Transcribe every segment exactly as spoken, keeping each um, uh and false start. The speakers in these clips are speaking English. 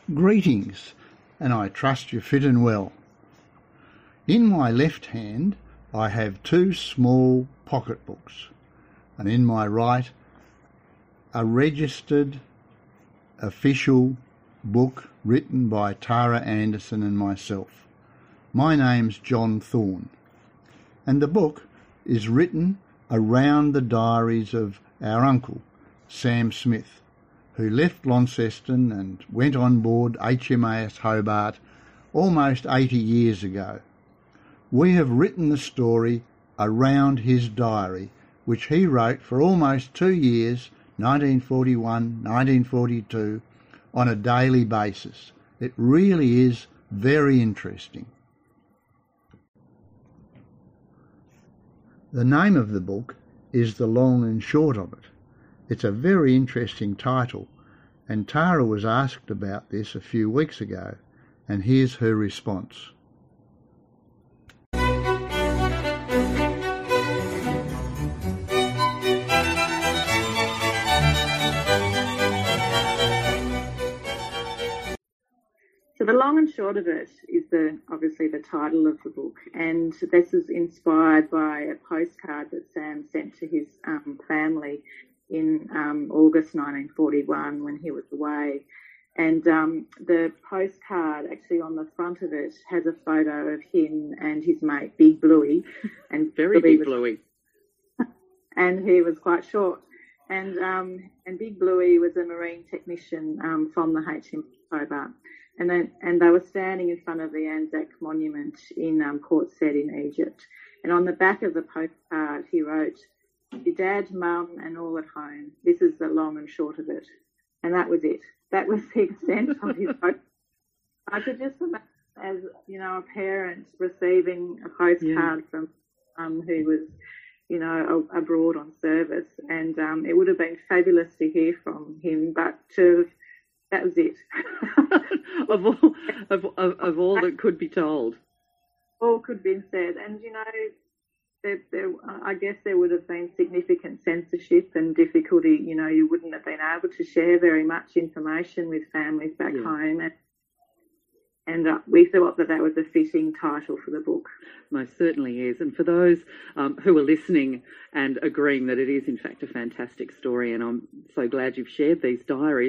Greetings, and I trust you're fit and well. In my left hand I have two small pocket books, and in my right a registered official book written by Tara Anderson and myself. My name's John Thorne, and the book is written around the diaries of our uncle, Sam Smith, who left Launceston and went on board H M A S Hobart almost eighty years ago. We have written the story around his diary, which he wrote for almost two years, nineteen forty-one, nineteen forty-two, on a daily basis. It really is very interesting. The name of the book is The Long and Short of It. It's a very interesting title, and Tara was asked about this a few weeks ago, and here's her response. So The Long and Short of It is the obviously the title of the book, and this is inspired by a postcard that Sam sent to his um, family in um, August nineteen forty-one when he was away. And um, the postcard, actually on the front of it, has a photo of him and his mate, Big Bluey. And Very Bluey Big was, Bluey. And he was quite short. And um, and Big Bluey was a marine technician um, from the H M A S Hobart. And then, and they were standing in front of the Anzac Monument in um, Port Said in Egypt. And on the back of the postcard, he wrote, "Your dad, mum, and all at home. This is the long and short of it." And that was it. That was the extent of his post. I could just imagine, as you know, a parent receiving a postcard yeah. from um who was, you know, a, abroad on service, and um, it would have been fabulous to hear from him, but to that was it. of all of, of of all that could be told, all could be said, and you know. There, there, I guess there would have been significant censorship and difficulty. You know, you wouldn't have been able to share very much information with families back yeah. home. And, and uh, we thought that that was a fitting title for the book. Most certainly is. And for those um, who are listening and agreeing that it is, in fact, a fantastic story, and I'm so glad you've shared these diaries.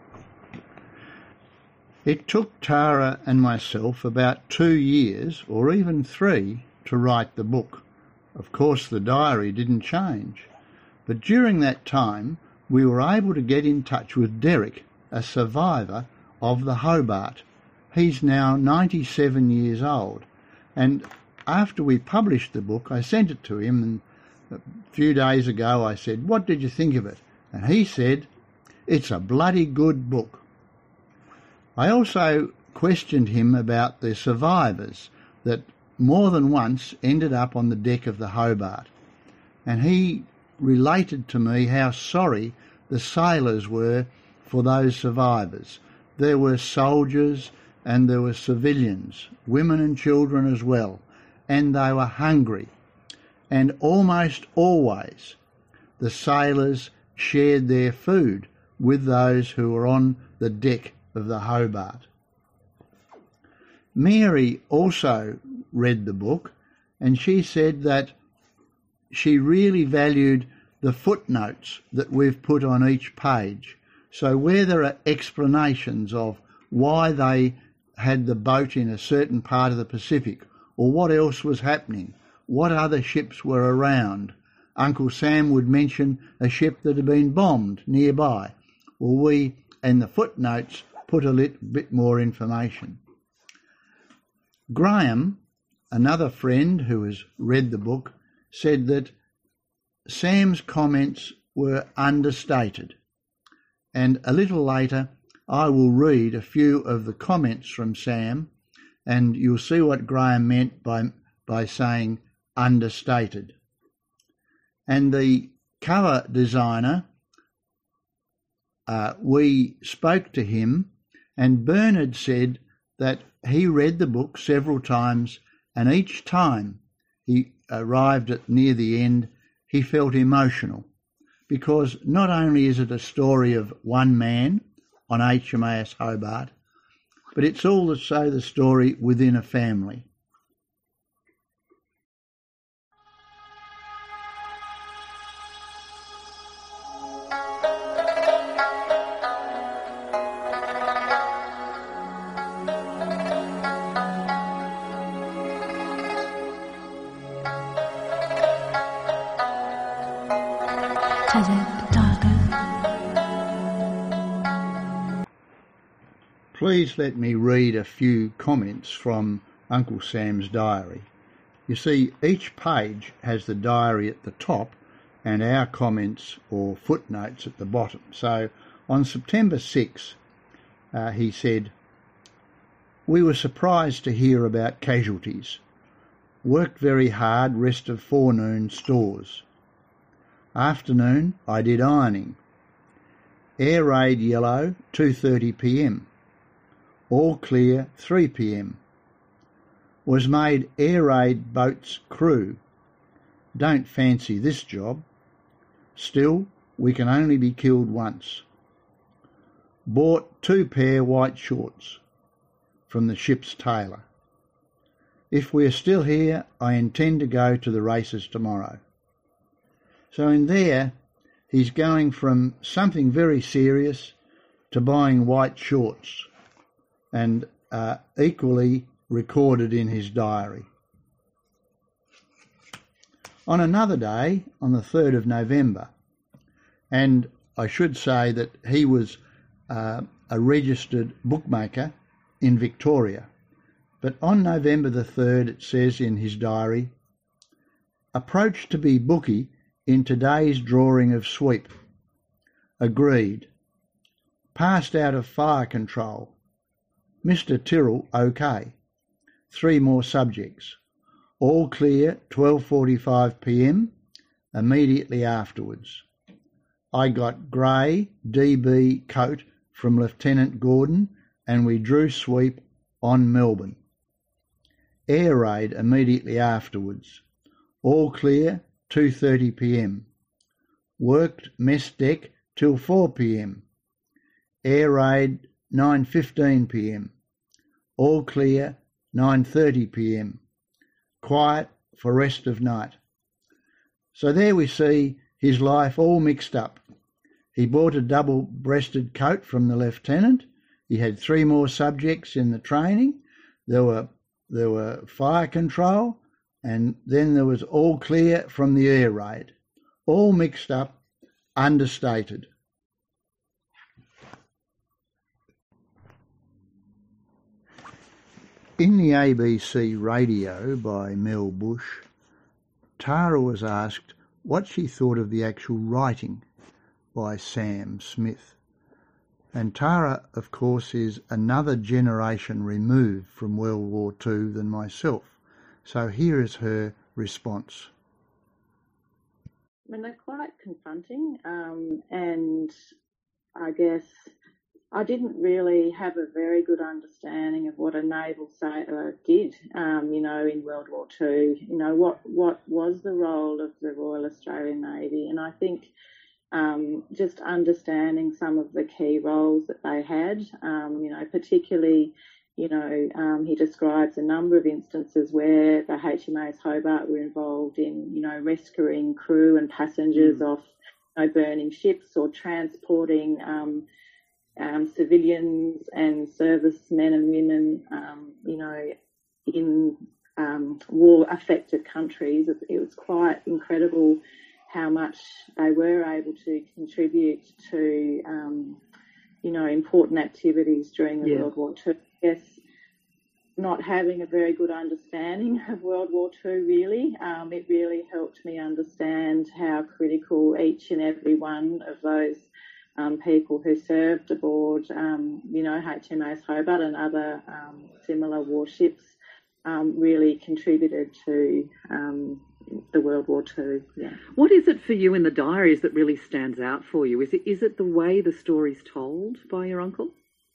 It took Tara and myself about two years, or even three, to write the book. Of course, the diary didn't change, but during that time we were able to get in touch with Derek, a survivor of the Hobart. He's now ninety-seven years old, and after we published the book, I sent it to him, and a few days ago I said, "What did you think of it?" And he said, "It's a bloody good book." I also questioned him about the survivors that more than once ended up on the deck of the Hobart, and he related to me how sorry the sailors were for those survivors. There were soldiers and there were civilians, women and children as well, and they were hungry. And almost always the sailors shared their food with those who were on the deck of the Hobart. Mary also read the book, and she said that she really valued the footnotes that we've put on each page. So where there are explanations of why they had the boat in a certain part of the Pacific, or what else was happening, what other ships were around. Uncle Sam would mention a ship that had been bombed nearby. Well, we, and the footnotes, put a little bit more information. Graham, another friend who has read the book, said that Sam's comments were understated. And a little later, I will read a few of the comments from Sam, and you'll see what Graham meant by, by saying understated. And the cover designer, uh, we spoke to him, and Bernard said that he read the book several times, and each time he arrived at near the end, he felt emotional, because not only is it a story of one man on H M A S Hobart, but it's also the story within a family. Please let me read a few comments from Uncle Sam's diary. You see, each page has the diary at the top and our comments or footnotes at the bottom. So on September sixth, uh, he said, "We were surprised to hear about casualties. Worked very hard rest of forenoon stores. Afternoon I did ironing. Air raid yellow two thirty p m. All clear three p m. Was made air raid boat's crew. Don't fancy this job. Still, we can only be killed once. Bought two pair white shorts from the ship's tailor. If we're still here, I intend to go to the races tomorrow." So in there, he's going from something very serious to buying white shorts, and uh, equally recorded in his diary. On another day, on the third of November, and I should say that he was uh, a registered bookmaker in Victoria, but on November the third it says in his diary, "Approach to be bookie in today's drawing of sweep. Agreed. Passed out of fire control. Mister Tyrrell OK. Three more subjects. All clear twelve forty-five p m immediately afterwards. I got grey D B coat from Lieutenant Gordon and we drew sweep on Melbourne. Air raid immediately afterwards. All clear two thirty p m. Worked mess deck till four p m. Air raid nine fifteen p m. All clear nine thirty p m. Quiet for rest of night." So there we see his life all mixed up. He bought a double-breasted coat from the lieutenant. He had three more subjects in the training. There were there were fire control, and then there was all clear from the air raid. All mixed up, understated. In the A B C radio by Mel Bush, Tara was asked what she thought of the actual writing by Sam Smith. And Tara, of course, is another generation removed from World War Two than myself. So here is her response. I mean, they're quite confronting, um, and I guess I didn't really have a very good understanding of what a naval sailor did, um, you know, in World War Two. You know, what, what was the role of the Royal Australian Navy? And I think um, just understanding some of the key roles that they had, um, you know, particularly, you know, um, he describes a number of instances where the H M A S Hobart were involved in, you know, rescuing crew and passengers mm. off, you know, burning ships or transporting um, Um, civilians and servicemen and women, um, you know, in um, war-affected countries. It, it was quite incredible how much they were able to contribute to, um, you know, important activities during the yeah. World War Two. Yes, not having a very good understanding of World War Two, really, um, it really helped me understand how critical each and every one of those Um, people who served aboard, um, you know, H M A S Hobart and other um, similar warships um, really contributed to um, the World War Two. Yeah. What is it for you in the diaries that really stands out for you? Is it is it the way the story's told by your uncle?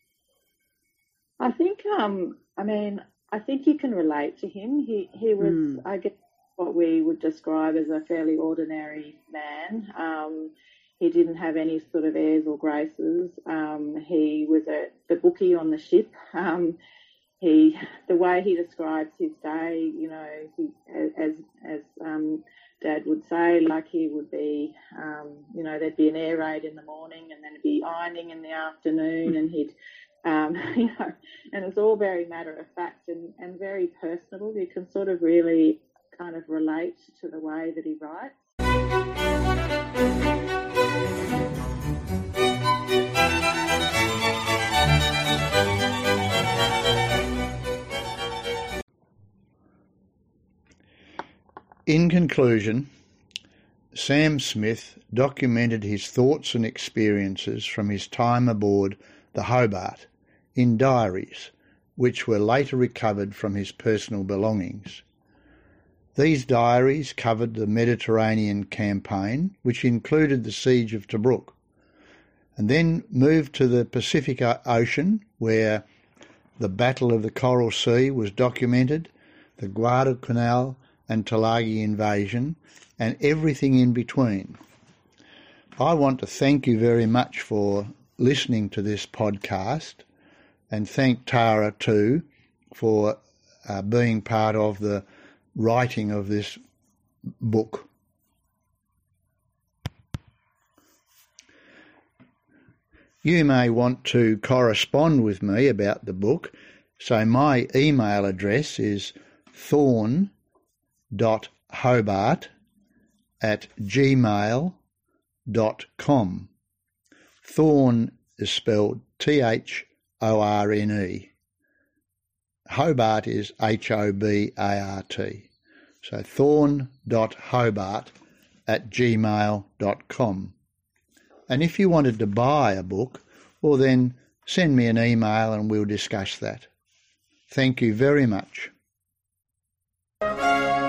I think, um, I mean, I think you can relate to him. He he was, mm. I guess, what we would describe as a fairly ordinary man. Um, he didn't have any sort of airs or graces. Um, he was a, the bookie on the ship. Um, he, the way he describes his day, you know, he, as as um, Dad would say, like he would be, um, you know, there'd be an air raid in the morning, and then it'd be ironing in the afternoon, and he'd, um, you know, and it's all very matter of fact and, and very personable. You can sort of really kind of relate to the way that he writes. In conclusion, Sam Smith documented his thoughts and experiences from his time aboard the Hobart in diaries, which were later recovered from his personal belongings. These diaries covered the Mediterranean campaign, which included the siege of Tobruk, and then moved to the Pacific Ocean, where the Battle of the Coral Sea was documented, the Guadalcanal and Tulagi invasion, and everything in between. I want to thank you very much for listening to this podcast, and thank Tara too for uh, being part of the writing of this book. You may want to correspond with me about the book, so my email address is thorn dot hobart at gmail dot com. Thorn is spelled T H O R N E. Hobart is H O B A R T. So thorn dot hobart at gmail dot com. And if you wanted to buy a book, well then send me an email and we'll discuss that. Thank you very much.